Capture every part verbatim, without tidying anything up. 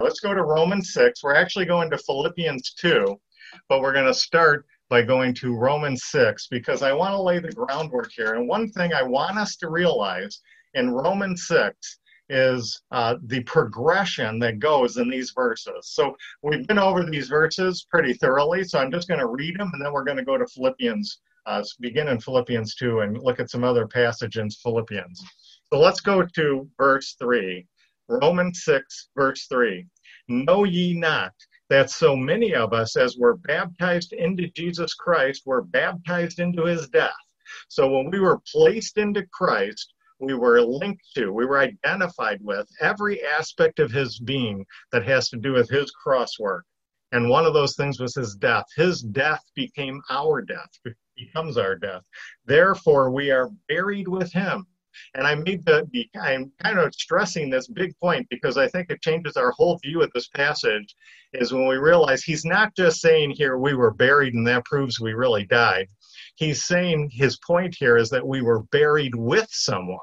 let's go to Romans six. We're actually going to Philippians two, but we're going to start by going to Romans six because I want to lay the groundwork here. And one thing I want us to realize in Romans six is uh, the progression that goes in these verses. So we've been over these verses pretty thoroughly, so I'm just going to read them, and then we're going to go to Philippians, uh, begin in Philippians two, and look at some other passages in Philippians. So let's go to verse three. Romans six, verse three. Know ye not that so many of us, as were baptized into Jesus Christ, were baptized into his death? So when we were placed into Christ, we were linked to, we were identified with every aspect of his being that has to do with his cross work. And one of those things was his death. His death became our death, becomes our death. Therefore, we are buried with him. And I made the, I'm kind of stressing this big point because I think it changes our whole view of this passage, is when we realize he's not just saying here we were buried and that proves we really died. He's saying his point here is that we were buried with someone.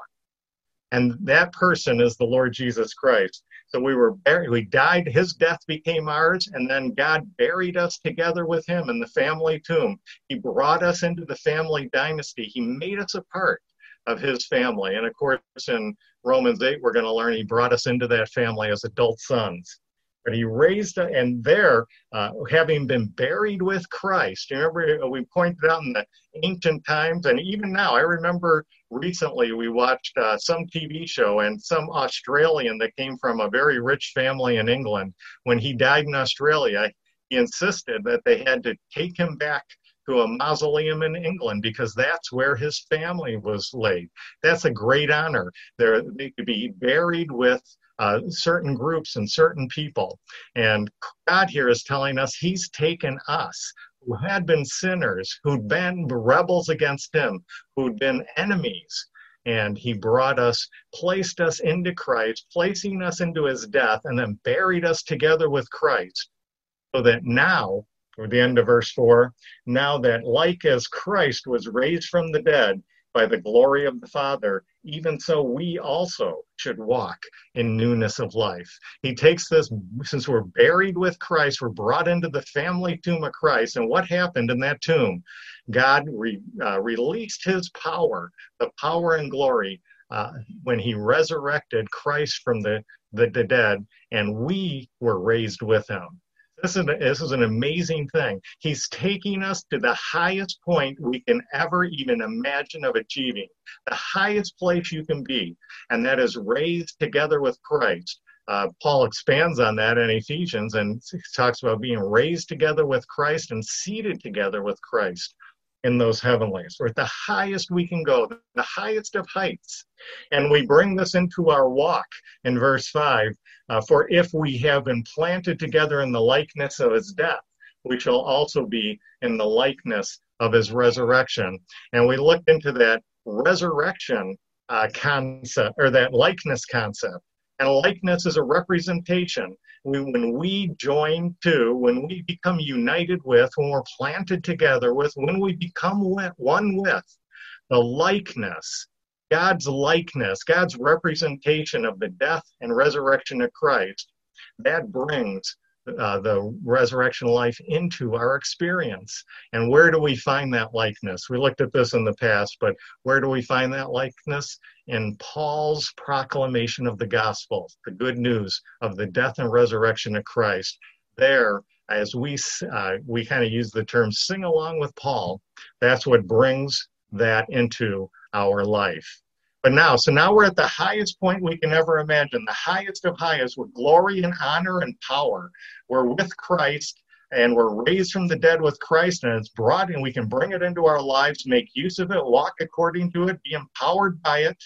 And that person is the Lord Jesus Christ. So we were buried, we died, his death became ours, and then God buried us together with him in the family tomb. He brought us into the family dynasty. He made us a part of his family. And of course, in Romans eight, we're going to learn he brought us into that family as adult sons. But he raised, and there, uh, having been buried with Christ. You remember we pointed out in the ancient times, and even now, I remember recently we watched uh, some T V show, and some Australian that came from a very rich family in England, when he died in Australia, he insisted that they had to take him back to a mausoleum in England because that's where his family was laid. That's a great honor. They're, they could be buried with Uh, certain groups and certain people. And God here is telling us he's taken us, who had been sinners, who'd been rebels against him, who'd been enemies, and he brought us, placed us into Christ, placing us into his death, and then buried us together with Christ, so that now, or the end of verse four, now that like as Christ was raised from the dead by the glory of the Father, even so we also should walk in newness of life. He takes this, since we're buried with Christ, we're brought into the family tomb of Christ. And what happened in that tomb? God re, uh, released his power, the power and glory, uh, when he resurrected Christ from the, the, the dead, and we were raised with him. This is, this is an amazing thing. He's taking us to the highest point we can ever even imagine of achieving, the highest place you can be, and that is raised together with Christ. Uh, Paul expands on that in Ephesians and talks about being raised together with Christ and seated together with Christ in those heavenlies. We're at the highest we can go, the highest of heights. And we bring this into our walk in verse five. Uh, For if we have been planted together in the likeness of his death, we shall also be in the likeness of his resurrection. And we looked into that resurrection uh, concept, or that likeness concept. And likeness is a representation. We, when we join to, when we become united with, when we're planted together with, when we become one with, the likeness, God's likeness, God's representation of the death and resurrection of Christ, that brings uh, the resurrection life into our experience. And where do we find that likeness? We looked at this in the past, but where do we find that likeness? In Paul's proclamation of the gospel, the good news of the death and resurrection of Christ. There, as we uh, we kind of use the term sing along with Paul, that's what brings that into our life. But now, so now we're at the highest point we can ever imagine, the highest of highest, with glory and honor and power. We're with Christ, and we're raised from the dead with Christ, and it's brought, and we can bring it into our lives, make use of it, walk according to it, be empowered by it.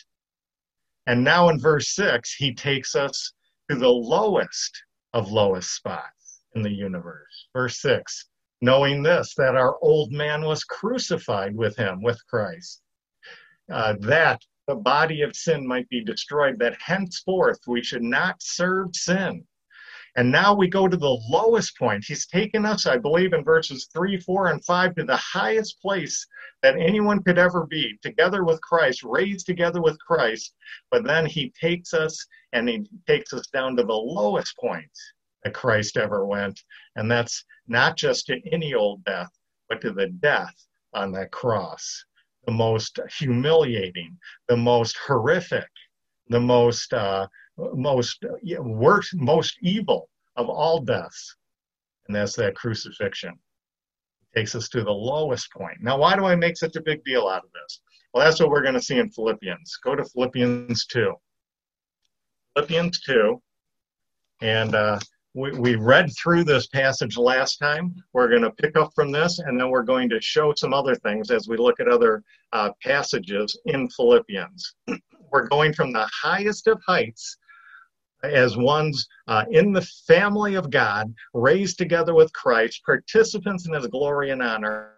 And now in verse six, he takes us to the lowest of lowest spots in the universe. Verse six, knowing this, that our old man was crucified with him, with Christ, uh, that the body of sin might be destroyed, that henceforth we should not serve sin. And now we go to the lowest point. He's taken us, I believe, in verses three, four, and five to the highest place that anyone could ever be, together with Christ, raised together with Christ. But then he takes us and he takes us down to the lowest point. that Christ ever went. And that's not just to any old death, but to the death on that cross. The most humiliating, the most horrific, the most, uh, most uh, worst, most evil of all deaths. And that's that crucifixion. It takes us to the lowest point. Now, why do I make such a big deal out of this? Well, that's what we're going to see in Philippians. Go to Philippians two. Philippians two. And uh, we, we read through this passage last time. We're going to pick up from this, and then we're going to show some other things as we look at other uh, passages in Philippians. We're going from the highest of heights as ones uh, in the family of God, raised together with Christ, participants in his glory and honor,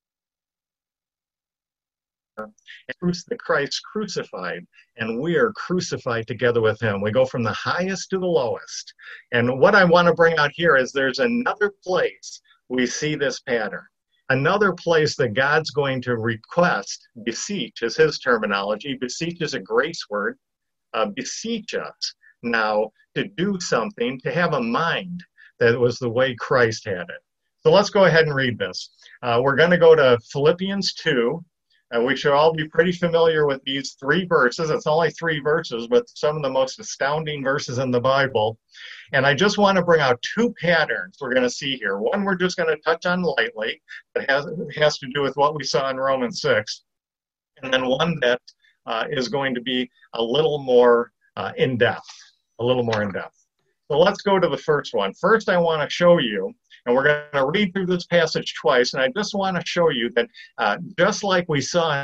and the Christ crucified, and we are crucified together with him. We go from the highest to the lowest. And what I want to bring out here is there's another place we see this pattern. Another place that God's going to request, beseech is his terminology. Beseech is a grace word. Uh, beseech us now to do something, to have a mind that was the way Christ had it. So let's go ahead and read this. Uh, we're going to go to Philippians two. And we should all be pretty familiar with these three verses. It's only three verses, but some of the most astounding verses in the Bible. And I just want to bring out two patterns we're going to see here. One we're just going to touch on lightly, that has, has to do with what we saw in Romans six. And then one that uh, is going to be a little more uh, in-depth, a little more in-depth. So let's go to the first one. First, I want to show you, and we're going to read through this passage twice, and I just want to show you that uh, just like we saw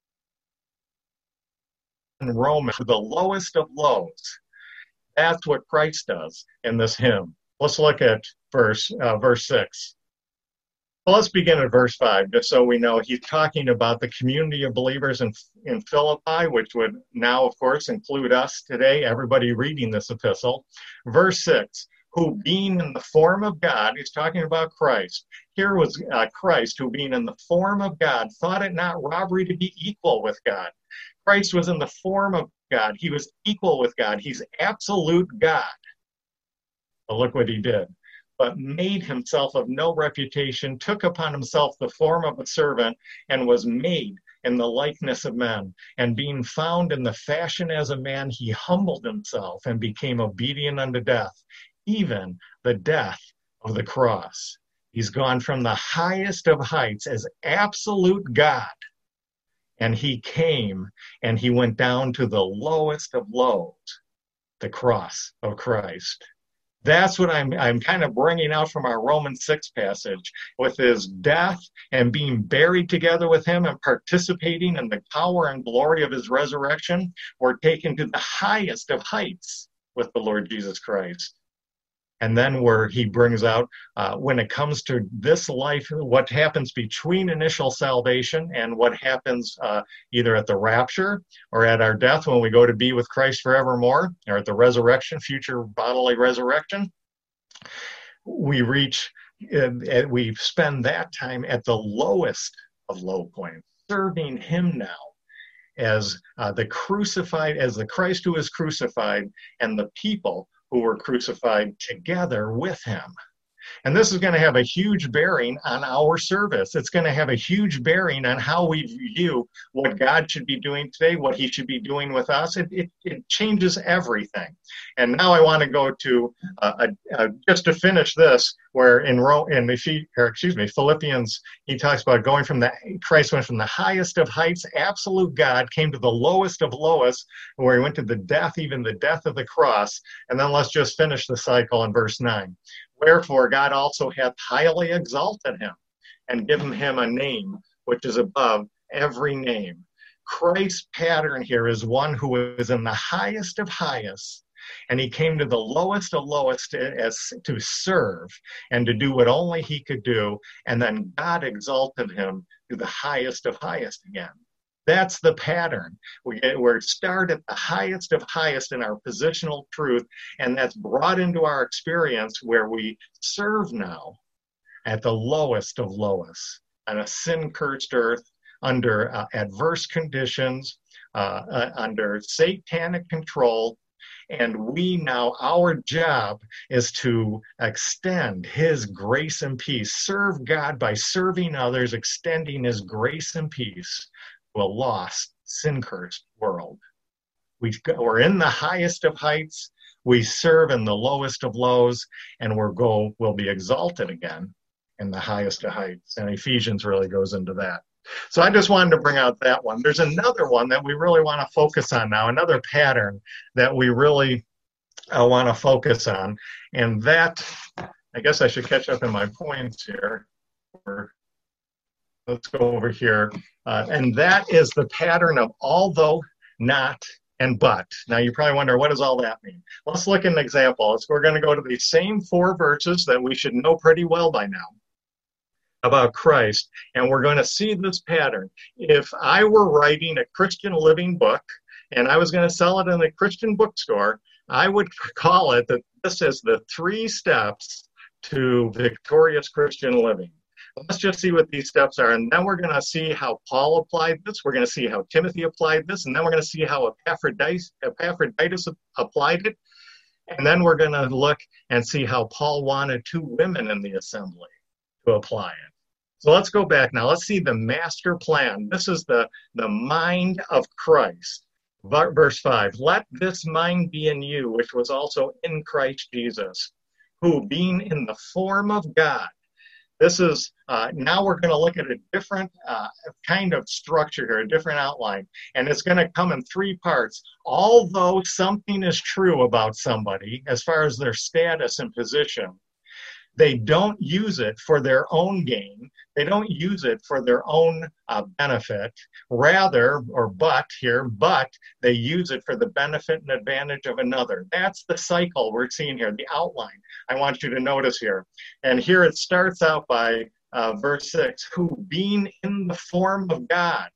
in Romans, the lowest of lows, that's what Christ does in this hymn. Let's look at verse uh, verse six. Well, let's begin at verse five, just so we know. He's talking about the community of believers in, in Philippi, which would now, of course, include us today, everybody reading this epistle. Verse six. Who being in the form of God, he's talking about Christ. Here was uh, Christ, who being in the form of God, thought it not robbery to be equal with God. Christ was in the form of God. He was equal with God. He's absolute God. But look what he did. But made himself of no reputation, took upon himself the form of a servant, and was made in the likeness of men. And being found in the fashion as a man, he humbled himself and became obedient unto death, even the death of the cross. He's gone from the highest of heights as absolute God, and he came and he went down to the lowest of lows, the cross of Christ. That's what I'm I'm kind of bringing out from our Romans six passage, with his death and being buried together with him and participating in the power and glory of his resurrection. We're taken to the highest of heights with the Lord Jesus Christ. And then where he brings out, uh, when it comes to this life, what happens between initial salvation and what happens uh, either at the rapture or at our death when we go to be with Christ forevermore, or at the resurrection, future bodily resurrection, we reach, uh, we spend that time at the lowest of low points, serving him now as uh, the crucified, as the Christ who is crucified, and the people who were crucified together with him. And this is going to have a huge bearing on our service. It's going to have a huge bearing on how we view what God should be doing today, what he should be doing with us. It, it, it changes everything. And now I want to go to, uh, a, a, just to finish this, where in, Ro- in the, or excuse me, Philippians, he talks about going from the, Christ went from the highest of heights, absolute God, came to the lowest of lowest, where he went to the death, even the death of the cross. And then let's just finish the cycle in verse nine. Wherefore God also hath highly exalted him, and given him a name which is above every name. Christ's pattern here is one who is in the highest of highest, and he came to the lowest of lowest as to serve and to do what only he could do, and then God exalted him to the highest of highest again. That's the pattern. We get, we start at the highest of highest in our positional truth, and that's brought into our experience where we serve now at the lowest of lowest, on a sin-cursed earth, under uh, adverse conditions, uh, uh, under satanic control, And we now, our job is to extend his grace and peace, serve God by serving others, extending his grace and peace to a lost, sin-cursed world. We've got, we're in the highest of heights, we serve in the lowest of lows, and we're go, we'll be exalted again in the highest of heights. And Ephesians really goes into that. So I just wanted to bring out that one. There's another one that we really want to focus on now, another pattern that we really uh, want to focus on. And that, I guess I should catch up in my points here. Let's go over here. Uh, and that is the pattern of although, not, and but. Now you probably wonder, what does all that mean? Let's look at an example. Let's, we're going to go to the same four verses that we should know pretty well by now about Christ, and we're going to see this pattern. If I were writing a Christian living book and I was going to sell it in a Christian bookstore, I would call it that this is the three steps to victorious Christian living. Let's just see what these steps are, and then we're going to see how Paul applied this, we're going to see how Timothy applied this, and then we're going to see how Epaphroditus, Epaphroditus applied it, and then we're going to look and see how Paul wanted two women in the assembly to apply it. So let's go back now. Let's see the master plan. This is the, the mind of Christ. Verse five, let this mind be in you, which was also in Christ Jesus, who being in the form of God. This is, uh, now we're going to look at a different uh, kind of structure here, a different outline. And it's going to come in three parts. Although something is true about somebody, as far as their status and position, they don't use it for their own gain. They don't use it for their own uh, benefit. Rather, or but here, but they use it for the benefit and advantage of another. That's the cycle we're seeing here, the outline I want you to notice here. And here it starts out by uh, verse six, who being in the form of God.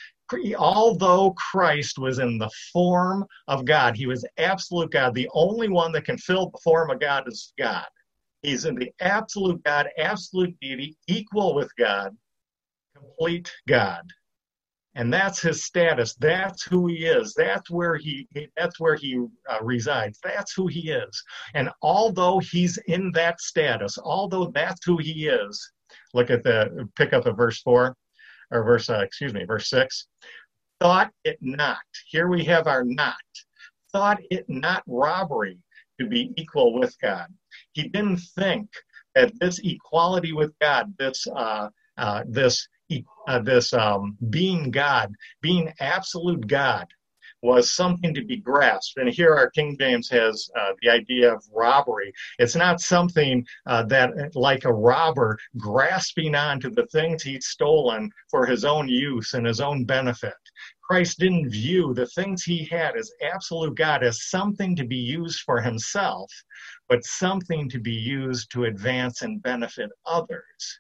Although Christ was in the form of God, he was absolute God. The only one that can fill the form of God is God. He's in the absolute God, absolute deity, equal with God, complete God. And that's his status. That's who he is. That's where he, that's where he uh, resides. That's who he is. And although he's in that status, although that's who he is, look at the, pick up at verse four, or verse, uh, excuse me, verse six. Thought it not. Here we have our not. Thought it not robbery to be equal with God. He didn't think that this equality with God, this uh, uh, this uh, this um, being God, being absolute God, was something to be grasped. And here our King James has uh, the idea of robbery. It's not something uh, that, like a robber, grasping onto the things he's stolen for his own use and his own benefit. Christ didn't view the things he had as absolute God as something to be used for himself, but something to be used to advance and benefit others.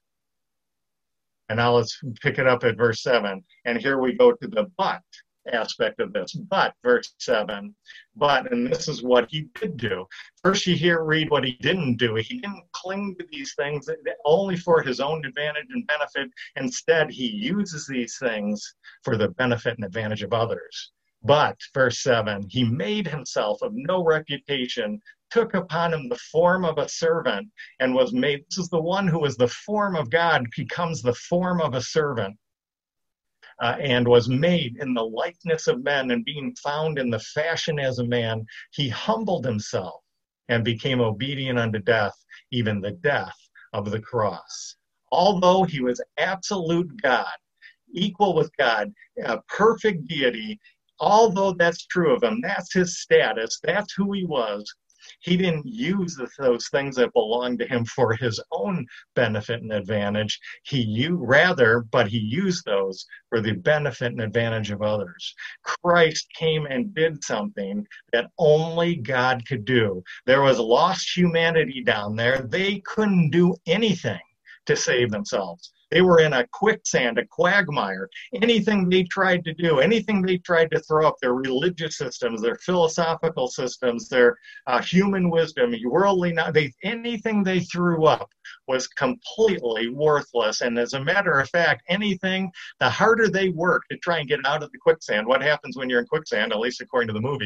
And now let's pick it up at verse seven. And here we go to the but aspect of this. But, verse seven, but, and this is what he did do. First you hear, read what he didn't do. He didn't cling to these things only for his own advantage and benefit. Instead, he uses these things for the benefit and advantage of others. But, verse seven, he made himself of no reputation, took upon him the form of a servant, and was made, this is the one who was the form of God, becomes the form of a servant. Uh, and was made in the likeness of men, and being found in the fashion as a man, he humbled himself and became obedient unto death, even the death of the cross. Although he was absolute God, equal with God, a perfect deity, although that's true of him, that's his status, that's who he was, he didn't use the, those things that belonged to him for his own benefit and advantage. He you rather, but he used those for the benefit and advantage of others. Christ came and did something that only God could do. There was lost humanity down there. They couldn't do anything to save themselves. They were in a quicksand, a quagmire. Anything they tried to do, anything they tried to throw up, their religious systems, their philosophical systems, their uh, human wisdom, worldly knowledge, anything they threw up was completely worthless. And as a matter of fact, anything, the harder they worked to try and get out of the quicksand, what happens when you're in quicksand, at least according to the movies,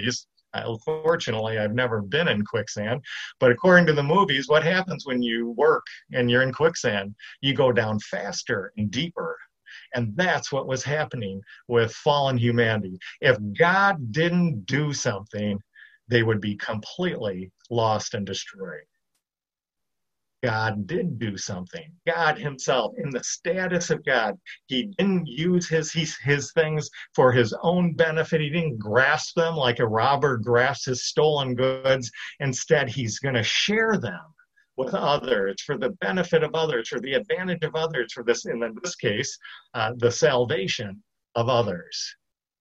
Uh, fortunately, I've never been in quicksand, but according to the movies, what happens when you work and you're in quicksand? You go down faster and deeper. And that's what was happening with fallen humanity. If God didn't do something, they would be completely lost and destroyed. God did do something. God himself, in the status of God, he didn't use his, his, his things for his own benefit. He didn't grasp them like a robber grasps his stolen goods. Instead, he's going to share them with others for the benefit of others, for the advantage of others, for this, in this case, uh, the salvation of others.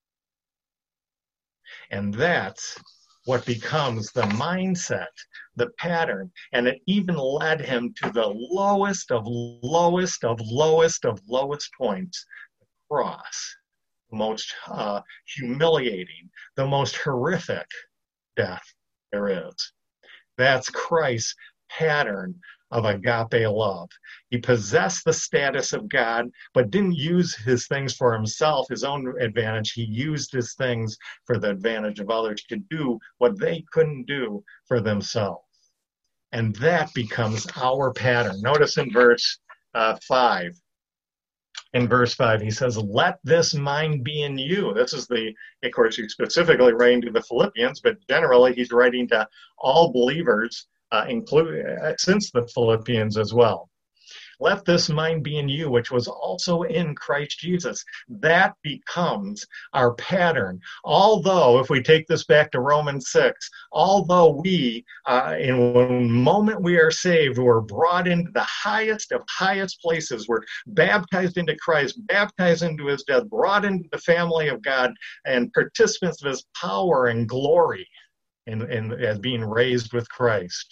And that's what becomes the mindset, the pattern, and it even led him to the lowest of lowest of lowest of lowest points, the cross, the most uh, humiliating, the most horrific death there is. That's Christ's pattern of agape love. He possessed the status of God, but didn't use his things for himself, his own advantage. He used his things for the advantage of others to do what they couldn't do for themselves. And that becomes our pattern. Notice in verse uh, five. In verse five, he says, let this mind be in you. This is the, of course, he's specifically writing to the Philippians, but generally he's writing to all believers, uh, include, uh, since the Philippians as well. Let this mind be in you, which was also in Christ Jesus. That becomes our pattern. Although, if we take this back to Romans six, although we, uh, in one moment we are saved, we're brought into the highest of highest places. We're baptized into Christ, baptized into his death, brought into the family of God, and participants of his power and glory in, in, as being raised with Christ.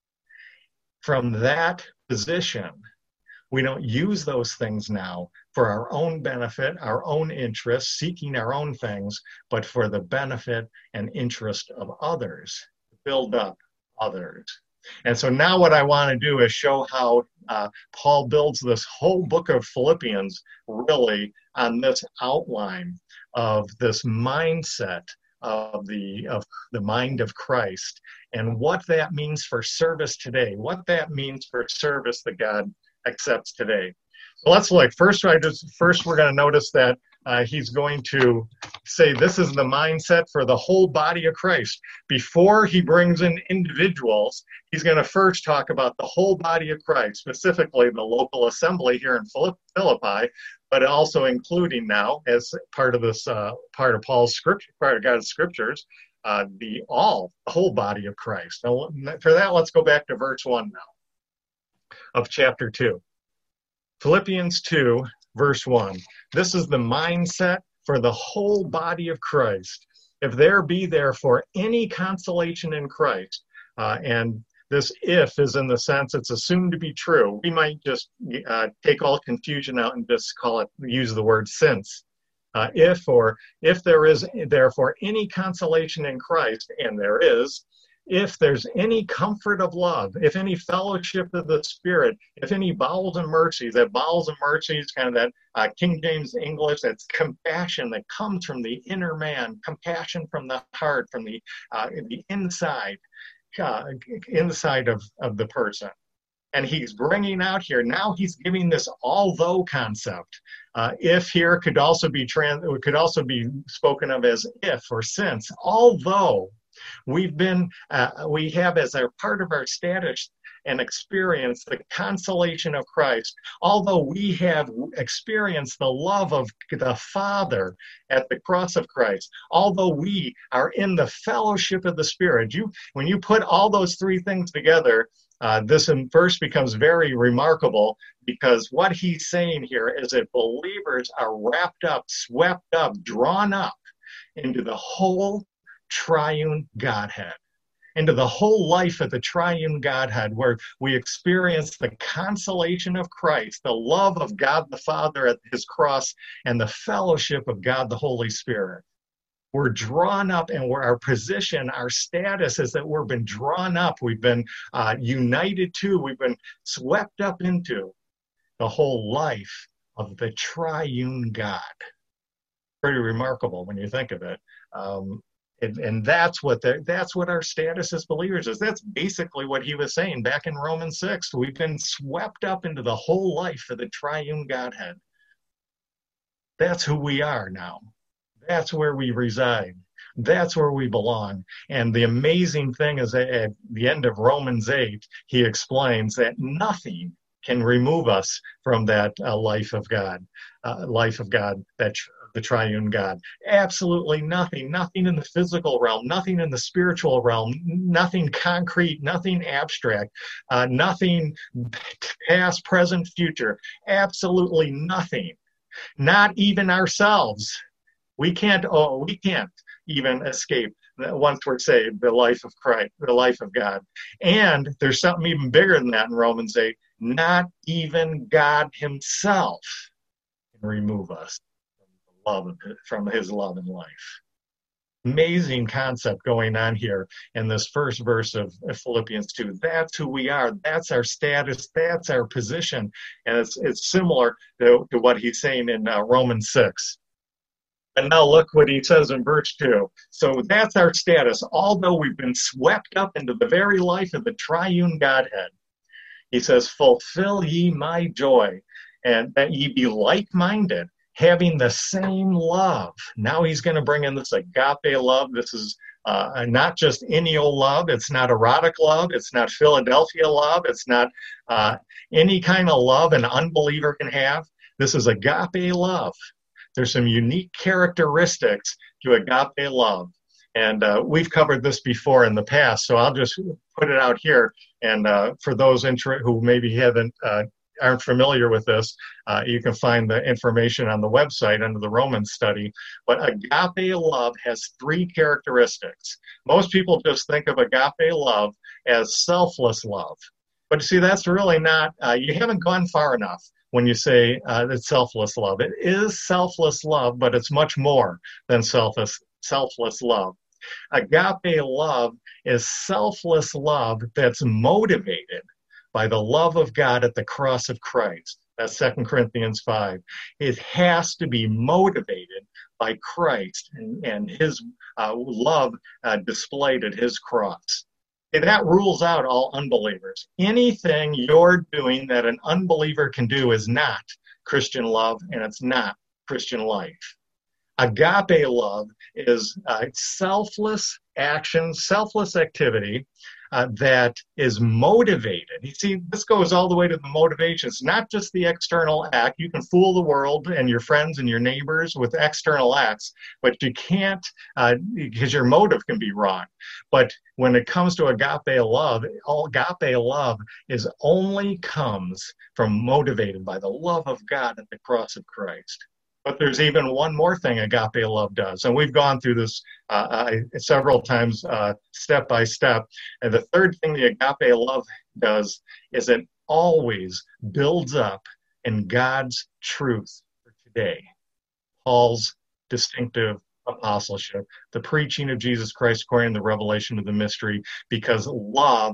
From that position, we don't use those things now for our own benefit, our own interests, seeking our own things, but for the benefit and interest of others, build up others. And so now what I want to do is show how uh, Paul builds this whole book of Philippians really on this outline of this mindset of the of the mind of Christ and what that means for service today, what that means for service that God accepts today. So let's look. First, I just first we're going to notice that uh, he's going to say this is the mindset for the whole body of Christ. Before he brings in individuals, he's going to first talk about the whole body of Christ, specifically the local assembly here in Philippi, but also including now as part of this uh, part of Paul's scripture, part of God's scriptures, uh, the all the whole body of Christ. Now, for that, let's go back to verse one now of chapter two. Philippians two, verse one. This is the mindset for the whole body of Christ. If there be therefore any consolation in Christ, uh, and this if is in the sense it's assumed to be true. We might just uh, take all confusion out and just call it, use the word since. Uh, if or if there is therefore any consolation in Christ, and there is, if there's any comfort of love, if any fellowship of the Spirit, if any bowels and mercies, that bowels and mercies, kind of that uh, King James English, that's compassion that comes from the inner man, compassion from the heart, from the uh, the inside, uh, inside of, of the person. And he's bringing out here, now he's giving this although concept. Uh, if here could also be trans, could also be spoken of as if or since, although We've been, uh, we have as a part of our status and experience the consolation of Christ. Although we have experienced the love of the Father at the cross of Christ, although we are in the fellowship of the Spirit, you, when you put all those three things together, uh, this verse becomes very remarkable because what he's saying here is that believers are wrapped up, swept up, drawn up into the whole triune Godhead, into the whole life of the triune Godhead, where we experience the consolation of Christ, the love of God the Father at his cross, and the fellowship of God the Holy Spirit. We're drawn up, and we're, our position, our status is that we've been drawn up, we've been uh, united to, we've been swept up into the whole life of the triune God. Pretty remarkable when you think of it. Um, And, and that's what the, that's what our status as believers is. That's basically what he was saying back in Romans six. We've been swept up into the whole life of the triune Godhead. That's who we are now. That's where we reside. That's where we belong. And the amazing thing is that at the end of Romans eight, he explains that nothing can remove us from that uh, life of God, uh, life of God, that tr- the triune God. Absolutely nothing, nothing in the physical realm, nothing in the spiritual realm, nothing concrete, nothing abstract, uh, nothing past, present, future, absolutely nothing, not even ourselves. We can't, oh, we can't even escape, once we're saved, the life of Christ, the life of God. And there's something even bigger than that in Romans eight. Not even God himself can remove us from, love, from his love and life. Amazing concept going on here in this first verse of Philippians two. That's who we are. That's our status. That's our position. And it's, it's similar to, to what he's saying in uh, Romans six. And now look what he says in verse two. So that's our status. Although we've been swept up into the very life of the triune Godhead, he says, fulfill ye my joy, and that ye be like-minded, having the same love. Now he's going to bring in this agape love. This is uh, not just any old love. It's not erotic love. It's not Philadelphia love. It's not uh, any kind of love an unbeliever can have. This is agape love. There's some unique characteristics to agape love. And uh, we've covered this before in the past, so I'll just put it out here. And uh, for those inter- who maybe haven't uh, aren't familiar with this, uh, you can find the information on the website under the Romans study. But agape love has three characteristics. Most people just think of agape love as selfless love. But see, that's really not, uh, you haven't gone far enough when you say uh, it's selfless love. It is selfless love, but it's much more than selfless, selfless love. Agape love is selfless love that's motivated by the love of God at the cross of Christ. That's Second Corinthians five. It has to be motivated by Christ and, and his uh, love uh, displayed at his cross. And that rules out all unbelievers. Anything you're doing that an unbeliever can do is not Christian love, and it's not Christian life. Agape love is uh, selfless action, selfless activity uh, that is motivated. You see, this goes all the way to the motivation. It's not just the external act. You can fool the world and your friends and your neighbors with external acts, but you can't, uh, because your motive can be wrong. But when it comes to agape love, all agape love is only comes from motivated by the love of God at the cross of Christ. But there's even one more thing agape love does, and we've gone through this uh, I, several times, uh, step by step. And the third thing the agape love does is it always builds up in God's truth for today. Paul's distinctive apostleship, the preaching of Jesus Christ according to the revelation of the mystery, because love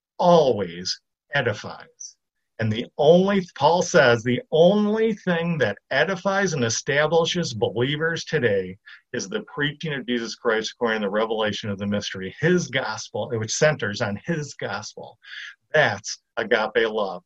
always edifies. And the only, Paul says, the only thing that edifies and establishes believers today is the preaching of Jesus Christ according to the revelation of the mystery, his gospel, which centers on his gospel. That's agape love.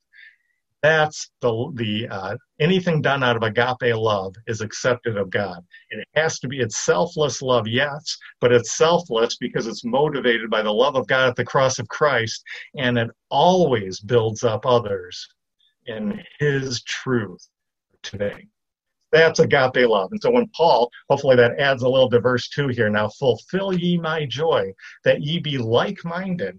That's the, the uh, anything done out of agape love is accepted of God. It has to be, it's selfless love, yes, but it's selfless because it's motivated by the love of God at the cross of Christ, and it always builds up others in his truth today. That's agape love. And so when Paul, hopefully that adds a little to verse two here, now fulfill ye my joy, that ye be like-minded,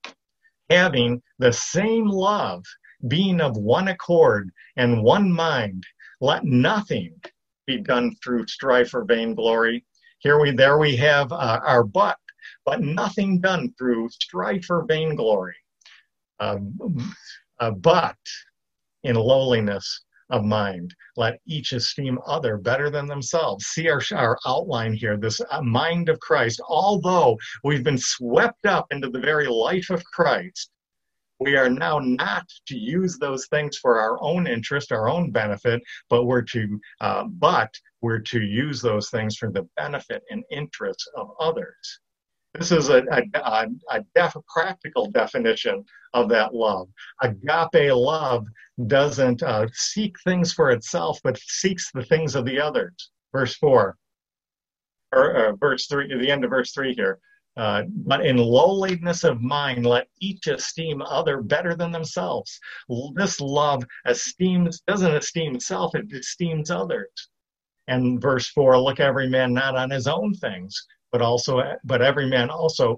having the same love, being of one accord and one mind. Let nothing be done through strife or vainglory. Here we, there we have uh, our but, but nothing done through strife or vainglory. Um, uh, but in lowliness of mind, let each esteem other better than themselves. See our, our outline here, this uh, mind of Christ. Although we've been swept up into the very life of Christ, We are now not to use those things for our own interest, our own benefit, but we're to, uh, but we're to use those things for the benefit and interest of others. This is a, a, a, a def, practical definition of that love. Agape love doesn't uh, seek things for itself, but seeks the things of the others. Verse four, or uh, verse three, the end of verse three here. Uh, but in lowliness of mind, let each esteem other better than themselves. This love esteems, doesn't esteem self, it esteems others. And verse four, look every man not on his own things, but also, but every man also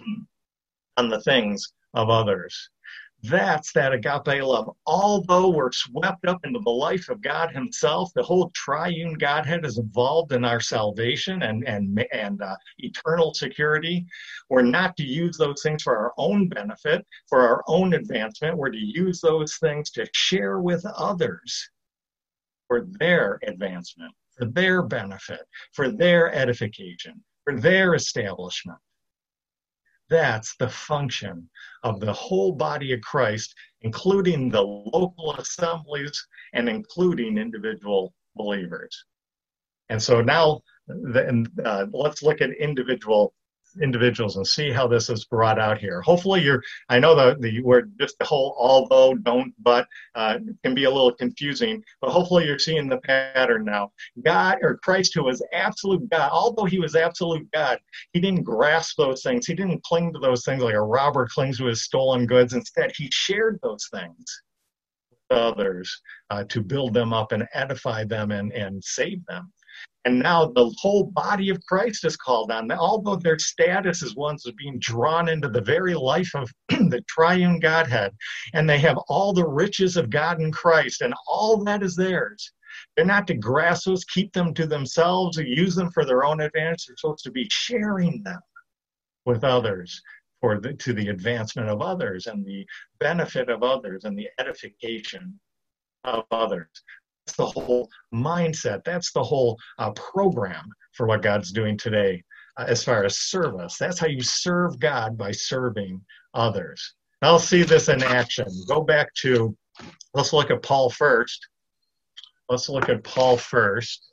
on the things of others. That's that agape love. Although we're swept up into the life of God himself, the whole triune Godhead is involved in our salvation and, and, and uh, eternal security. We're not to use those things for our own benefit, for our own advancement. We're to use those things to share with others for their advancement, for their benefit, for their edification, for their establishment. That's the function of the whole body of Christ, including the local assemblies and including individual believers. And so now the, uh, let's look at individual individuals and see how this is brought out here. Hopefully you're, I know the, the word, just the whole although, don't, but uh, can be a little confusing, but hopefully you're seeing the pattern now. God, or Christ, who was absolute God, although he was absolute God, he didn't grasp those things. He didn't cling to those things like a robber clings to his stolen goods. Instead, he shared those things with others uh, to build them up and edify them and, and save them. And now the whole body of Christ is called on. Although their status as ones of being drawn into the very life of the triune Godhead, and they have all the riches of God in Christ, and all that is theirs. They're not to grasp those, keep them to themselves, or use them for their own advantage. They're supposed to be sharing them with others for the, to the advancement of others and the benefit of others and the edification of others. That's the whole mindset. That's the whole uh, program for what God's doing today uh, as far as service. That's how you serve God, by serving others. I'll see this in action. Go back to, let's look at Paul first. Let's look at Paul first.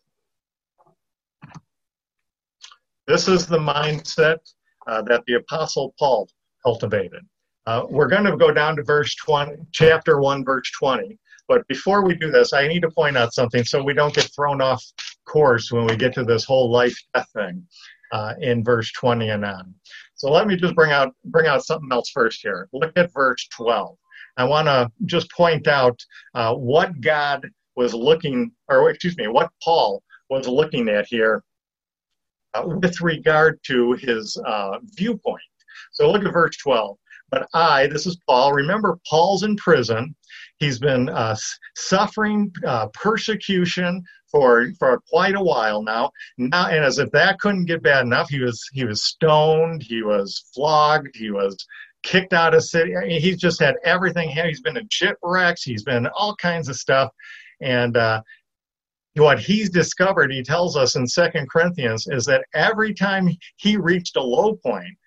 This is the mindset uh, that the Apostle Paul cultivated. Uh, we're going to go down to verse twenty, chapter one, verse twenty. But before we do this, I need to point out something so we don't get thrown off course when we get to this whole life death thing uh, in verse twenty and on. So let me just bring out bring out something else first here. Look at verse twelve. I want to just point out uh, what God was looking, or excuse me, what Paul was looking at here uh, with regard to his uh, viewpoint. So look at verse twelve. But I, this is Paul, remember Paul's in prison. He's been uh, suffering uh, persecution for for quite a while now. Now, and as if that couldn't get bad enough, he was he was stoned, he was flogged, he was kicked out of city. I mean, he's just had everything. He's been in shipwrecks. He's been all kinds of stuff. And uh, what he's discovered, he tells us in Second Corinthians, is that every time he reached a low point,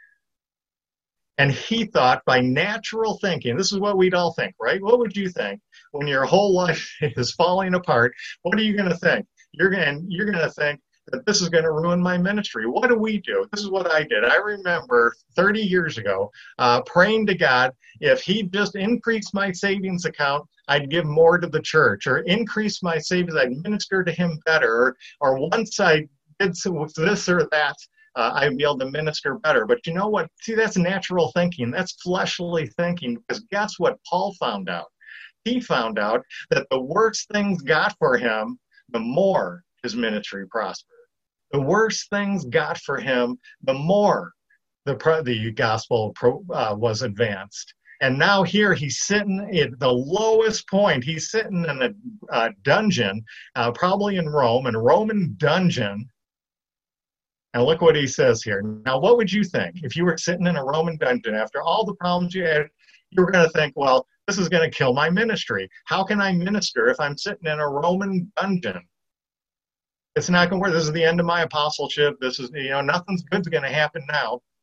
and he thought by natural thinking, this is what we'd all think, right? What would you think when your whole life is falling apart? What are you going to think? You're going you're going to think that this is going to ruin my ministry. What do we do? This is what I did. I remember thirty years ago uh, praying to God, if he'd just increase my savings account, I'd give more to the church, or increase my savings, I'd minister to him better, or, or once I did this or that, Uh, I'd be able to minister better. But you know what? See, that's natural thinking. That's fleshly thinking, because guess what Paul found out? He found out that the worse things got for him, the more his ministry prospered. The worse things got for him, the more the, the gospel pro, uh, was advanced. And now here he's sitting at the lowest point. He's sitting in a uh, dungeon, uh, probably in Rome, in a Roman dungeon. And look what he says here. Now, what would you think if you were sitting in a Roman dungeon after all the problems you had? You were going to think, well, this is going to kill my ministry. How can I minister if I'm sitting in a Roman dungeon? It's not going to work. This is the end of my apostleship. This is, you know, nothing's good's going to happen now.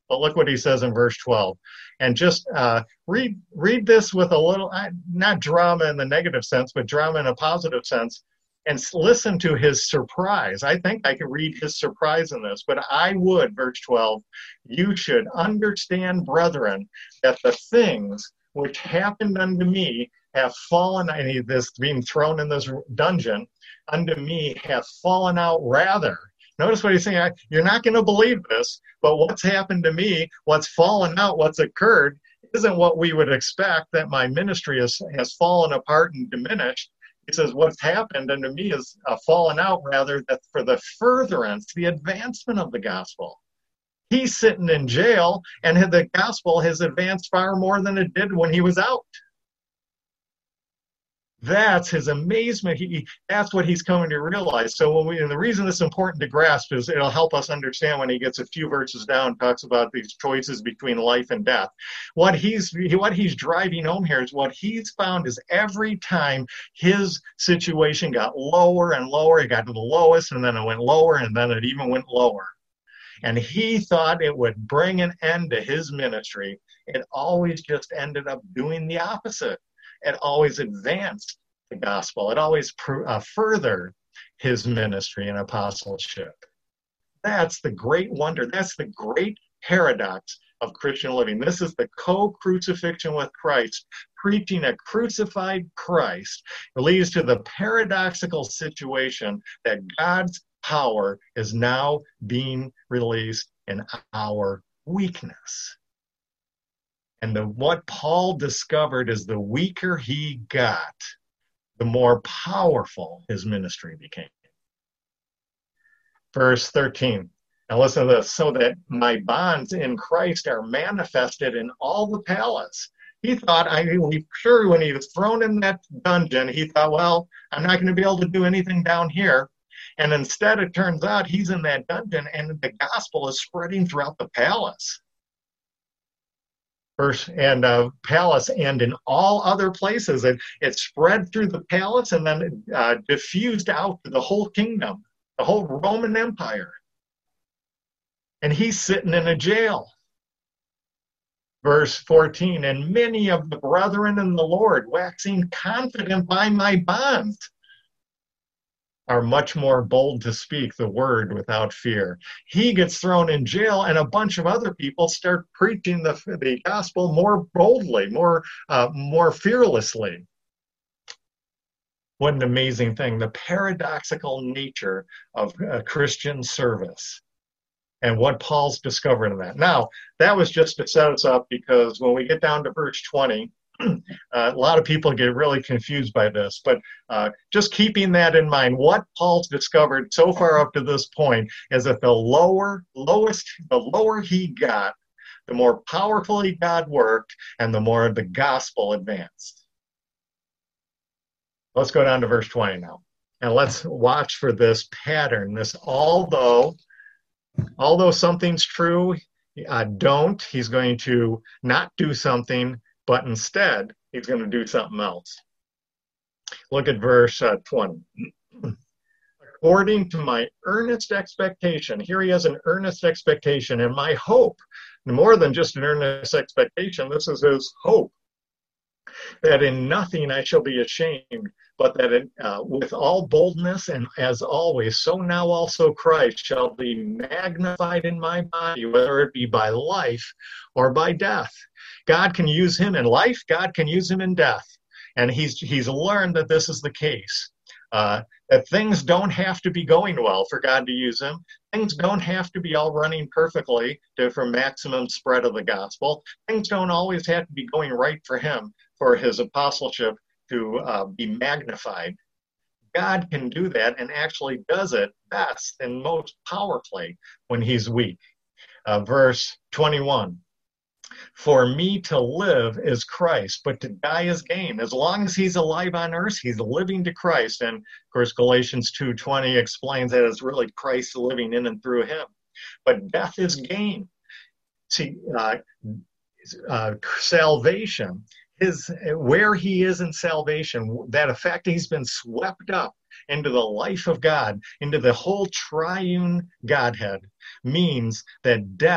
But look what he says in verse twelve. And just uh, read read this with a little, not drama in the negative sense, but drama in a positive sense, and listen to his surprise. I think I can read his surprise in this, but I would, verse twelve, you should understand, brethren, that the things which happened unto me have fallen, and he, this being thrown in this dungeon, unto me have fallen out rather. Notice what he's saying. You're not going to believe this, but what's happened to me, what's fallen out, what's occurred, isn't what we would expect, that my ministry has, has fallen apart and diminished. He says, what's happened unto me is uh, fallen out, rather, that for the furtherance, the advancement of the gospel. He's sitting in jail, and the gospel has advanced far more than it did when he was out. That's his amazement. He, that's what he's coming to realize. So when we, and the reason it's important to grasp is it'll help us understand when he gets a few verses down, talks about these choices between life and death. What he's, what he's driving home here is what he's found is every time his situation got lower and lower, it got to the lowest, and then it went lower, and then it even went lower. And he thought it would bring an end to his ministry. It always just ended up doing the opposite. It always advanced the gospel. It always uh, furthered his ministry and apostleship. That's the great wonder. That's the great paradox of Christian living. This is the co-crucifixion with Christ. Preaching a crucified Christ leads to the paradoxical situation that God's power is now being released in our weakness. And the, what Paul discovered is the weaker he got, the more powerful his ministry became. Verse thirteen. Now listen to this. So that my bonds in Christ are manifested in all the palace. He thought, I sure when he was thrown in that dungeon, he thought, well, I'm not going to be able to do anything down here. And instead, it turns out he's in that dungeon, and the gospel is spreading throughout the palace. Verse and uh, palace, and in all other places. It, it spread through the palace and then uh, diffused out to the whole kingdom, the whole Roman Empire. And he's sitting in a jail. Verse fourteen, and many of the brethren in the Lord, waxing confident by my bonds, are much more bold to speak the word without fear. He gets thrown in jail, and a bunch of other people start preaching the, the gospel more boldly, more, uh, more fearlessly. What an amazing thing, the paradoxical nature of uh, Christian service and what Paul's discovered in that. Now, that was just to set us up, because when we get down to verse twenty, Uh, a lot of people get really confused by this, but uh, just keeping that in mind, what Paul's discovered so far up to this point is that the lower, lowest, the lower he got, the more powerfully God worked, and the more the gospel advanced. Let's go down to verse twenty now, and let's watch for this pattern. This although, although something's true, uh, don't. He's going to not do something, but instead, he's going to do something else. Look at verse uh, twenty. According to my earnest expectation, here he has an earnest expectation, and my hope, more than just an earnest expectation, this is his hope, that in nothing I shall be ashamed, but that in, uh, with all boldness and as always, so now also Christ shall be magnified in my body, whether it be by life or by death. God can use him in life, God can use him in death. And he's he's learned that this is the case. Uh, that things don't have to be going well for God to use him. Things don't have to be all running perfectly to, for maximum spread of the gospel. Things don't always have to be going right for him for his apostleship to uh, be magnified. God can do that, and actually does it best and most powerfully when he's weak. Uh, verse twenty-one. For me to live is Christ, but to die is gain. As long as he's alive on earth, he's living to Christ. And of course, Galatians two twenty explains that it's really Christ living in and through him. But death is gain. See, uh, uh, salvation, his where he is in salvation, that effect he's been swept up into the life of God, into the whole triune Godhead, means that death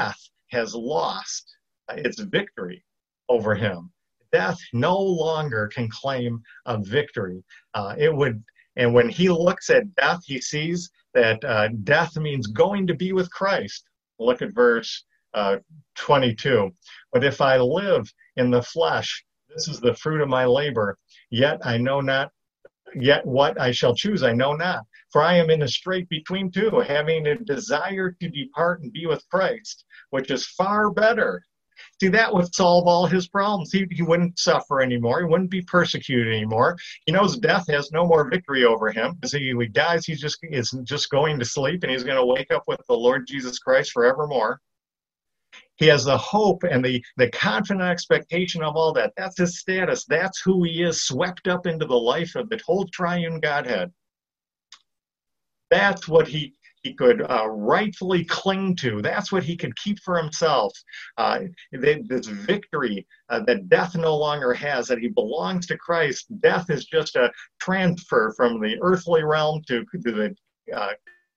has lost its victory over him. Death no longer can claim a victory. Uh, it would, and when he looks at death, he sees that uh, death means going to be with Christ. Look at verse uh, twenty-two. But if I live in the flesh, this is the fruit of my labor. Yet I know not, yet what I shall choose, I know not. For I am in a strait between two, having a desire to depart and be with Christ, which is far better. See, that would solve all his problems. He, he wouldn't suffer anymore. He wouldn't be persecuted anymore. He knows death has no more victory over him. Because he, he dies, he's just, is just going to sleep, and he's going to wake up with the Lord Jesus Christ forevermore. He has the hope and the, the confident expectation of all that. That's his status. That's who he is, swept up into the life of the whole triune Godhead. That's what he, he could uh, rightfully cling to. That's what he could keep for himself. Uh, this victory uh, that death no longer has, that he belongs to Christ. Death is just a transfer from the earthly realm to, to the uh,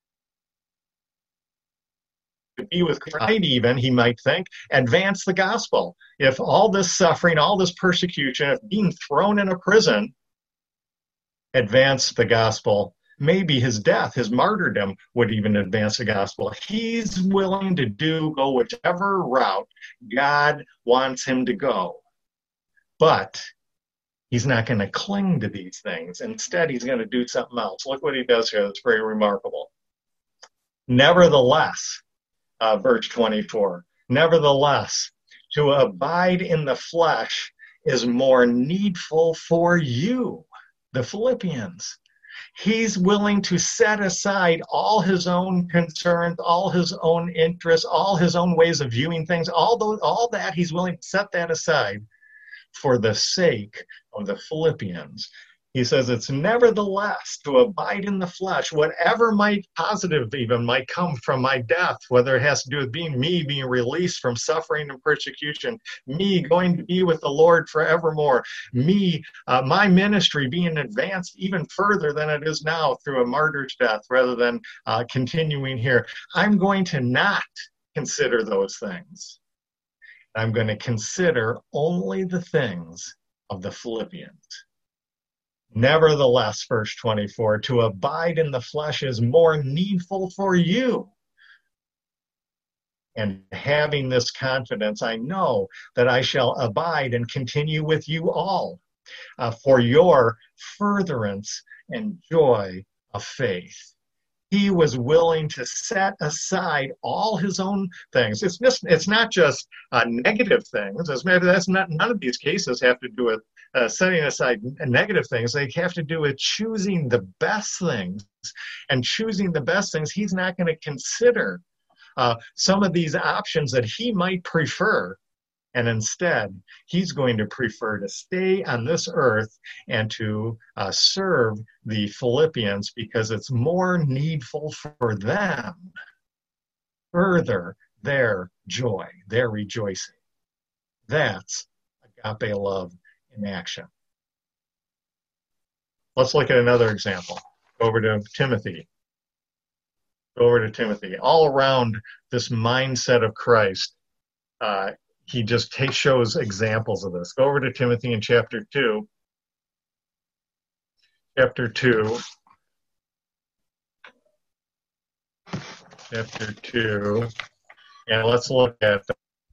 to be with Christ. Even, he might think, advance the gospel. If all this suffering, all this persecution, if being thrown in a prison, advance the gospel, maybe his death, his martyrdom would even advance the gospel. He's willing to do, go whichever route God wants him to go. But he's not going to cling to these things. Instead, he's going to do something else. Look what he does here. That's very remarkable. Nevertheless, uh, verse twenty-four, nevertheless, to abide in the flesh is more needful for you, the Philippians. He's willing to set aside all his own concerns, all his own interests, all his own ways of viewing things, all, those, all that, he's willing to set that aside for the sake of the Philippians. He says it's nevertheless to abide in the flesh, whatever might positive even might come from my death, whether it has to do with being me being released from suffering and persecution, me going to be with the Lord forevermore, me, uh, my ministry being advanced even further than it is now through a martyr's death rather than uh, continuing here. I'm going to not consider those things. I'm going to consider only the things of the Philippians. Nevertheless, verse twenty-four, to abide in the flesh is more needful for you. And having this confidence, I know that I shall abide and continue with you all uh, for your furtherance and joy of faith. He was willing to set aside all his own things. It's just, it's not just uh, negative things. As maybe that's not, none of these cases have to do with uh, setting aside negative things. They have to do with choosing the best things. And choosing the best things, he's not going to consider uh, some of these options that he might prefer. And instead, he's going to prefer to stay on this earth and to uh, serve the Philippians because it's more needful for them. Further their joy, their rejoicing. That's agape love in action. Let's look at another example. Go over to Timothy. Go over to Timothy. All around this mindset of Christ, uh, he just takes, shows examples of this. Go over to Timothy in chapter two. Chapter two. Chapter two. And let's look at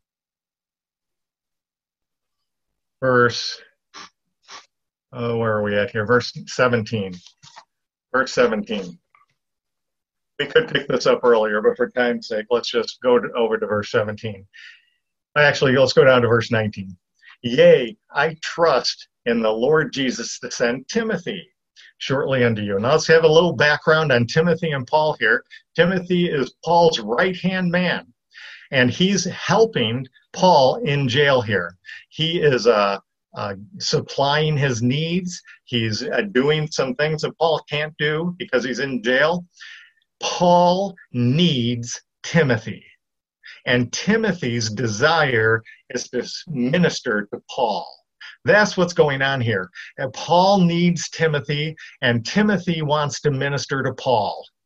verse, oh, where are we at here? Verse seventeen. Verse seventeen. We could pick this up earlier, but for time's sake, let's just go to, over to verse seventeen. Actually, let's go down to verse nineteen. Yea, I trust in the Lord Jesus to send Timothy shortly unto you. Now let's have a little background on Timothy and Paul here. Timothy is Paul's right-hand man, and he's helping Paul in jail here. He is uh, uh, supplying his needs. He's uh, doing some things that Paul can't do because he's in jail. Paul needs Timothy. And Timothy's desire is to minister to Paul. That's what's going on here. And Paul needs Timothy, and Timothy wants to minister to Paul.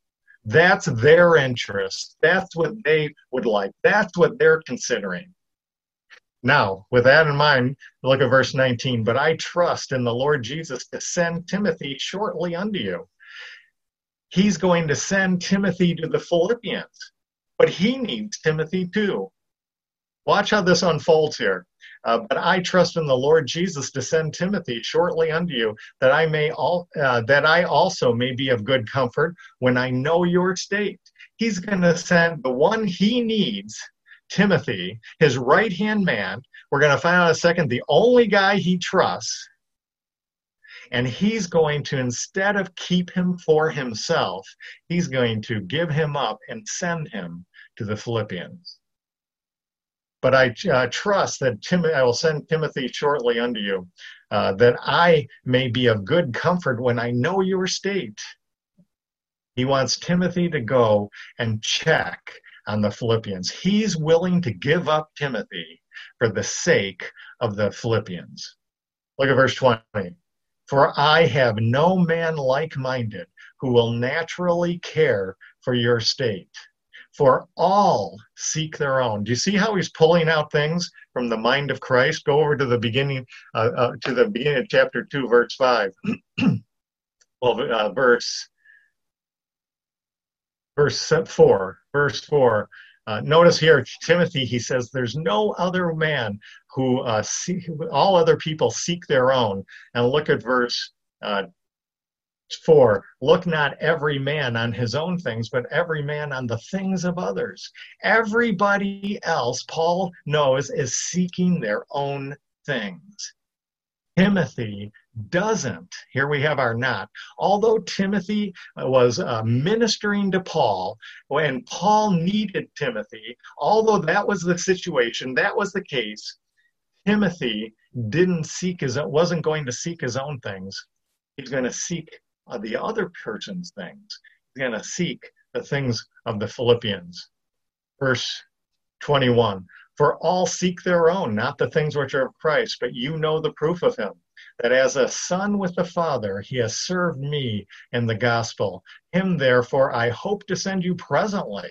That's their interest. That's what they would like. That's what they're considering. Now, with that in mind, look at verse nineteen. But I trust in the Lord Jesus to send Timothy shortly unto you. He's going to send Timothy to the Philippians, but he needs Timothy too. Watch how this unfolds here. Uh, but I trust in the Lord Jesus to send Timothy shortly unto you, that I may all uh, that I also may be of good comfort when I know your state. He's going to send the one he needs, Timothy, his right-hand man. We're going to find out in a second the only guy he trusts. And he's going to, instead of keep him for himself, he's going to give him up and send him to the Philippians. But I uh, trust that Tim- I will send Timothy shortly unto you, uh, that I may be of good comfort when I know your state. He wants Timothy to go and check on the Philippians. He's willing to give up Timothy for the sake of the Philippians. Look at verse twenty. For I have no man like-minded who will naturally care for your state. For all seek their own. Do you see how he's pulling out things from the mind of Christ? Go over to the beginning, uh, uh, to the beginning of chapter two, verse five. well, uh, verse, verse four, verse four. Uh, notice here, Timothy, he says, there's no other man who, uh, see, all other people seek their own. And look at verse uh, four. Look not every man on his own things, but every man on the things of others. Everybody else, Paul knows, is seeking their own things. Timothy doesn't. Here we have our not. Although Timothy was uh, ministering to Paul, when Paul needed Timothy, although that was the situation, that was the case, Timothy didn't seek his, wasn't going to seek his own things. He's going to seek uh, the other person's things. He's going to seek the things of the Philippians. Verse twenty-one. For all seek their own, not the things which are of Christ, but you know the proof of him, that as a son with the Father, he has served me in the gospel. Him, therefore, I hope to send you presently,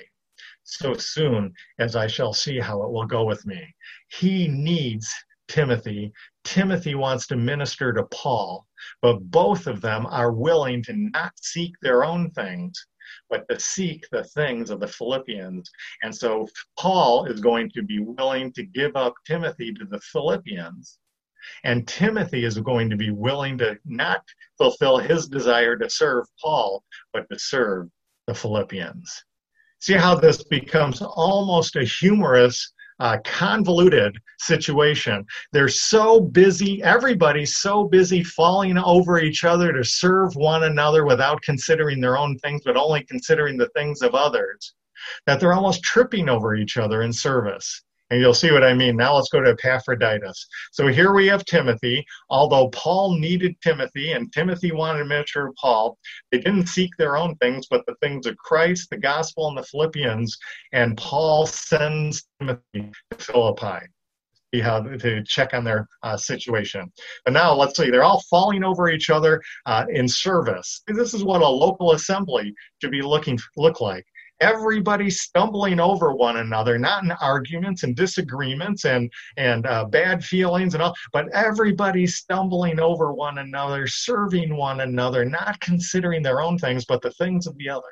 so soon as I shall see how it will go with me. He needs Timothy. Timothy wants to minister to Paul, but both of them are willing to not seek their own things, but to seek the things of the Philippians. And so Paul is going to be willing to give up Timothy to the Philippians, and Timothy is going to be willing to not fulfill his desire to serve Paul, but to serve the Philippians. See how this becomes almost a humorous, uh, convoluted situation. They're so busy, everybody's so busy falling over each other to serve one another without considering their own things, but only considering the things of others, that they're almost tripping over each other in service. And you'll see what I mean. Now let's go to Epaphroditus. So here we have Timothy. Although Paul needed Timothy and Timothy wanted to minister to Paul, they didn't seek their own things, but the things of Christ, the gospel, and the Philippians. And Paul sends Timothy to Philippi see how to check on their uh, situation. But now let's see, they're all falling over each other uh, in service. This is what a local assembly should be looking look like. Everybody stumbling over one another, not in arguments and disagreements and, and uh, bad feelings and all, but everybody stumbling over one another, serving one another, not considering their own things, but the things of the other.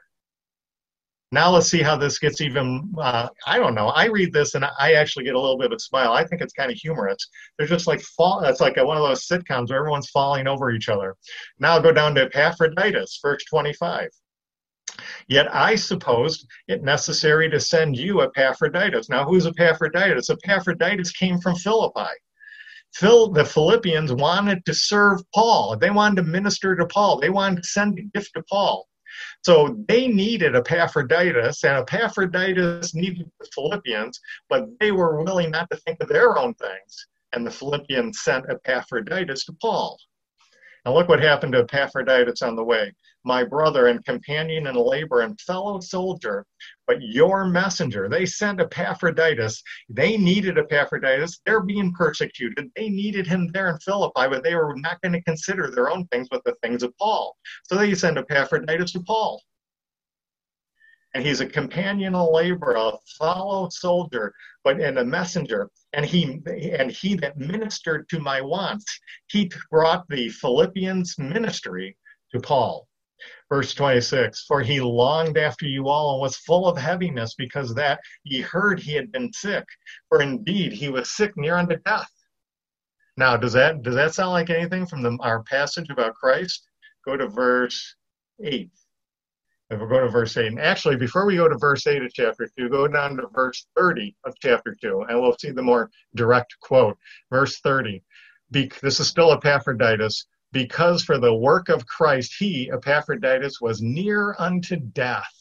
Now let's see how this gets even, uh, I don't know, I read this and I actually get a little bit of a smile. I think it's kind of humorous. They're just like, fall, it's like one of those sitcoms where everyone's falling over each other. Now I'll go down to Epaphroditus, verse twenty-five. Yet I supposed it necessary to send you Epaphroditus. Now, who's Epaphroditus? Epaphroditus came from Philippi. Phil, the Philippians wanted to serve Paul. They wanted to minister to Paul. They wanted to send a gift to Paul. So they needed Epaphroditus, and Epaphroditus needed the Philippians, but they were willing not to think of their own things. And the Philippians sent Epaphroditus to Paul. Now look what happened to Epaphroditus on the way. My brother and companion in labor and fellow soldier, but your messenger. They sent Epaphroditus. They needed Epaphroditus. They're being persecuted. They needed him there in Philippi, but they were not going to consider their own things, but the things of Paul. So they sent Epaphroditus to Paul. And he's a companion, a laborer, a fellow soldier, but and a messenger. And he and he that ministered to my wants, he brought the Philippians ministry to Paul. Verse twenty-six, for he longed after you all and was full of heaviness, because that ye heard he had been sick. For indeed he was sick near unto death. Now, does that does that sound like anything from the, our passage about Christ? Go to verse eight. If we go to verse eight, and actually, before we go to verse eight of chapter two, go down to verse thirty of chapter two, and we'll see the more direct quote. Verse thirty, this is still Epaphroditus, because for the work of Christ, he, Epaphroditus, was near unto death.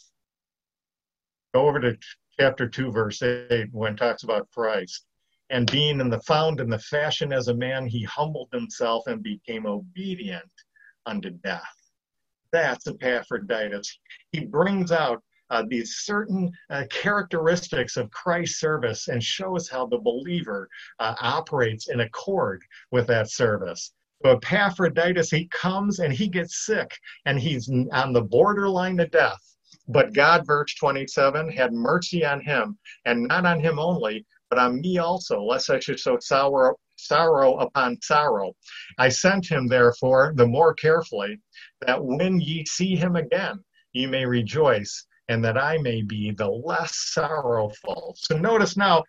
Go over to chapter two, verse eight, when it talks about Christ. And being in the found in the fashion as a man, he humbled himself and became obedient unto death. That's Epaphroditus. He brings out uh, these certain uh, characteristics of Christ's service and shows how the believer uh, operates in accord with that service. So Epaphroditus, he comes and he gets sick and he's on the borderline of death. But God, verse twenty-seven, had mercy on him, and not on him only, but on me also, lest I should sow sorrow, sorrow upon sorrow. I sent him, therefore, the more carefully, that when ye see him again, ye may rejoice, and that I may be the less sorrowful. So notice now,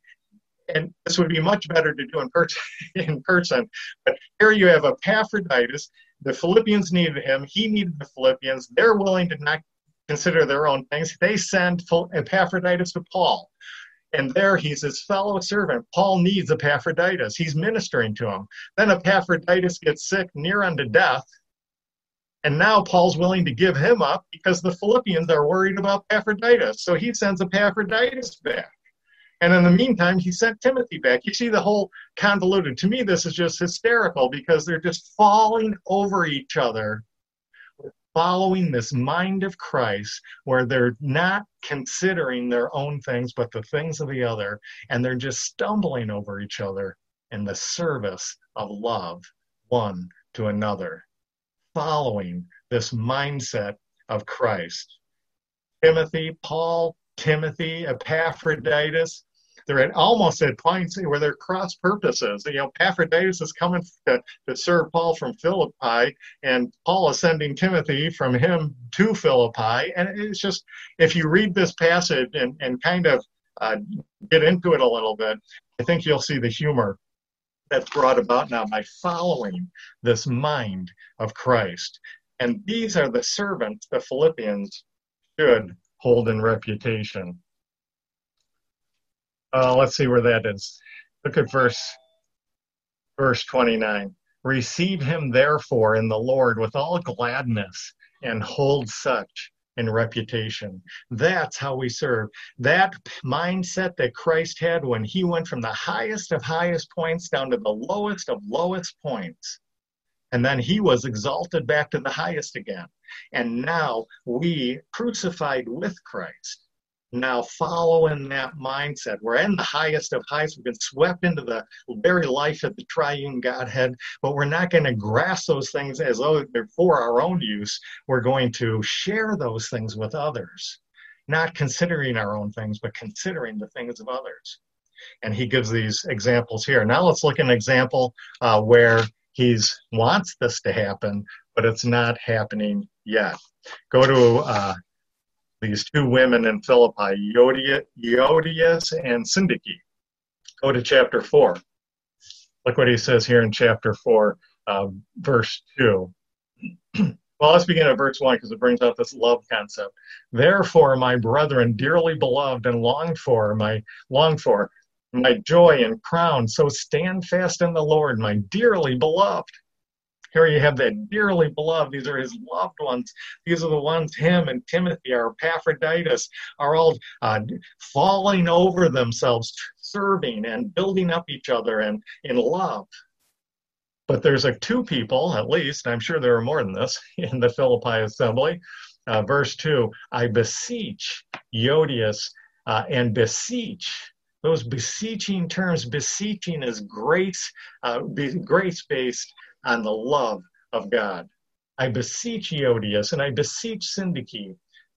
and this would be much better to do in, per- in person, but here you have Epaphroditus. The Philippians needed him. He needed the Philippians. They're willing to not consider their own things. They send Epaphroditus to Paul. And there he's his fellow servant. Paul needs Epaphroditus. He's ministering to him. Then Epaphroditus gets sick near unto death. And now Paul's willing to give him up because the Philippians are worried about Epaphroditus. So he sends Epaphroditus back. And in the meantime, he sent Timothy back. You see the whole convoluted. To me, this is just hysterical because they're just falling over each other, following this mind of Christ where they're not considering their own things but the things of the other, and they're just stumbling over each other in the service of love one to another, following this mindset of Christ. Timothy, Paul, Timothy, Epaphroditus, they're at almost at points where they're cross purposes. You know, Epaphroditus is coming to, to serve Paul from Philippi, and Paul is sending Timothy from him to Philippi. And it's just, if you read this passage and, and kind of uh, get into it a little bit, I think you'll see the humor that's brought about now by following this mind of Christ. And these are the servants the Philippians should hold in reputation. Uh, let's see where that is. Look at verse, verse twenty-nine. Receive him therefore in the Lord with all gladness, and hold such in reputation. That's how we serve. That mindset that Christ had when he went from the highest of highest points down to the lowest of lowest points. And then he was exalted back to the highest again. And now we, crucified with Christ, now follow in that mindset. We're in the highest of highest. We've been swept into the very life of the triune Godhead, but we're not going to grasp those things as though they're for our own use. We're going to share those things with others, not considering our own things, but considering the things of others. And he gives these examples here. Now let's look at an example uh, where he wants this to happen, but it's not happening yet. Go to uh, these two women in Philippi, Euodias and Syntyche. Go to chapter four. Look what he says here in chapter four, uh, verse two. Well, let's begin at verse one because it brings out this love concept. Therefore, my brethren, dearly beloved and longed for, my longed for, my joy and crown, so stand fast in the Lord, my dearly beloved. Here you have that dearly beloved. These are his loved ones. These are the ones, him and Timothy, our Epaphroditus, are all uh, falling over themselves, serving and building up each other and in love. But there's like two people, at least, I'm sure there are more than this, in the Philippi assembly. Uh, verse two, I beseech Euodias uh, and beseech. Those beseeching terms, beseeching is grace, uh, be, grace-based on the love of God. I beseech Euodias and I beseech Syntyche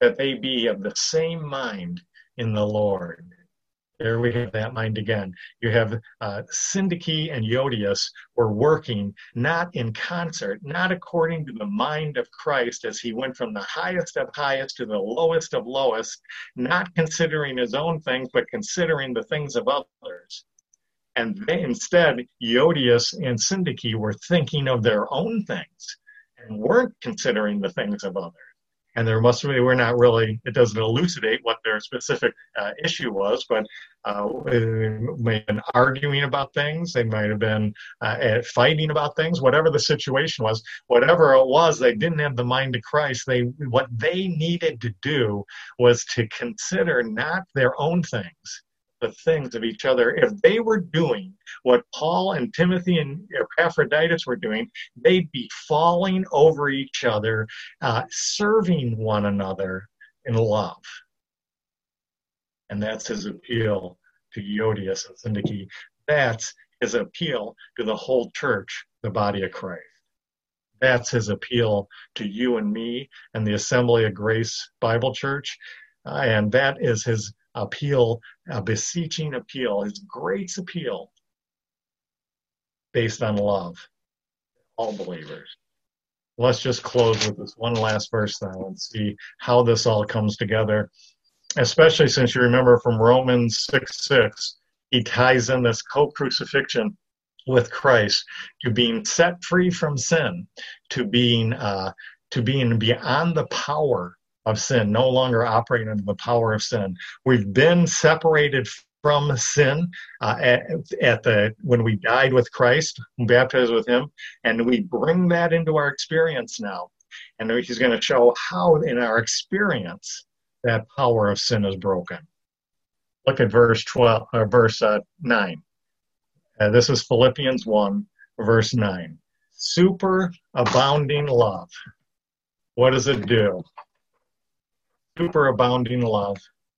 that they be of the same mind in the Lord. There we have that mind again. You have uh, Syntyche and Euodias were working not in concert, not according to the mind of Christ as he went from the highest of highest to the lowest of lowest, not considering his own things, but considering the things of others. And they, instead, Euodias and Syntyche were thinking of their own things and weren't considering the things of others. And there must be, we're not really, it doesn't elucidate what their specific uh, issue was, but uh, they may have been arguing about things, they might have been uh, fighting about things, whatever the situation was, whatever it was, they didn't have the mind of Christ. They, what they needed to do was to consider not their own things, the things of each other. If they were doing what Paul and Timothy and Epaphroditus were doing, they'd be falling over each other, uh, serving one another in love. And that's his appeal to Euodias and Syntyche. That's his appeal to the whole church, the body of Christ. That's his appeal to you and me and the Assembly of Grace Bible Church. Uh, and that is his appeal, a beseeching appeal, his grace appeal based on love, all believers. Let's just close with this one last verse now and see how this all comes together, especially since you remember from Romans six six, he ties in this co-crucifixion with Christ to being set free from sin, to being uh, to being beyond the power of sin, no longer operating under the power of sin. We've been separated from sin uh, at, at the when we died with Christ, baptized with him, and we bring that into our experience now. And he's going to show how in our experience that power of sin is broken. Look at verse twelve, or verse uh, nine. Uh, this is Philippians one, verse nine. Super abounding love. What does it do? Superabounding love.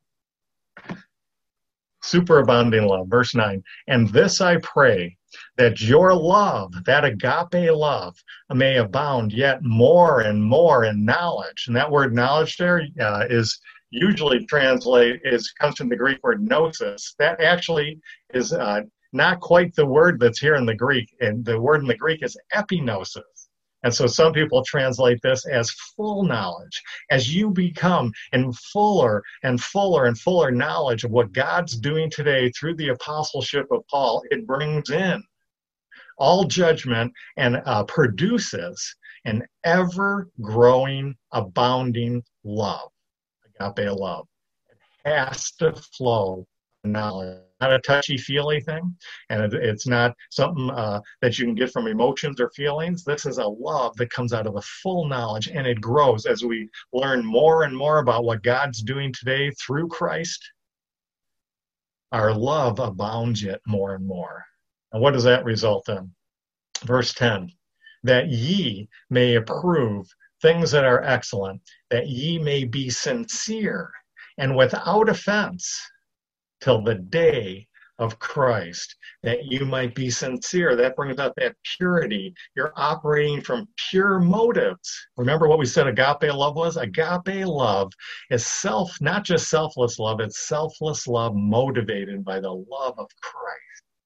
Superabounding love. Verse nine. And this I pray, that your love, that agape love, may abound yet more and more in knowledge. And that word knowledge there uh, is usually translated, is comes from the Greek word gnosis. That actually is uh, not quite the word that's here in the Greek. And the word in the Greek is epignosis. And so some people translate this as full knowledge. As you become in fuller and fuller and fuller knowledge of what God's doing today through the apostleship of Paul, it brings in all judgment and uh, produces an ever-growing, abounding love, agape love. It has to flow knowledge. Not a touchy-feely thing, and it, it's not something uh, that you can get from emotions or feelings. This is a love that comes out of a full knowledge, and it grows as we learn more and more about what God's doing today through Christ. Our love abounds yet more and more. And what does that result in? Verse ten, that ye may approve things that are excellent, that ye may be sincere and without offense, till the day of Christ, that you might be sincere. That brings out that purity. You're operating from pure motives. Remember what we said agape love was? Agape love is self, not just selfless love, it's selfless love motivated by the love of Christ.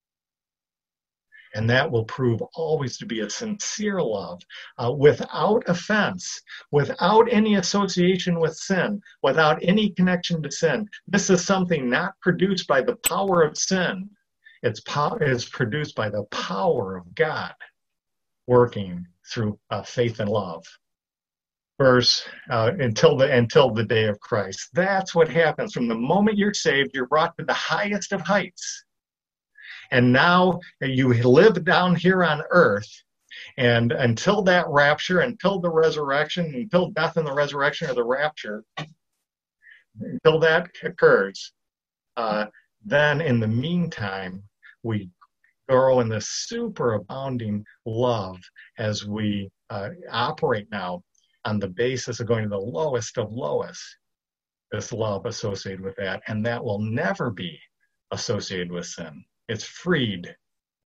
And that will prove always to be a sincere love, uh, without offense, without any association with sin, without any connection to sin. This is something not produced by the power of sin. It's, po- it's produced by the power of God working through uh, faith and love. Verse, uh, until the until the day of Christ. That's what happens. From the moment you're saved, you're brought to the highest of heights. And now you live down here on earth, and until that rapture, until the resurrection, until death and the resurrection or the rapture, until that occurs, uh, then in the meantime, we grow in this superabounding love as we uh, operate now on the basis of going to the lowest of lowest, this love associated with that, and that will never be associated with sin. It's freed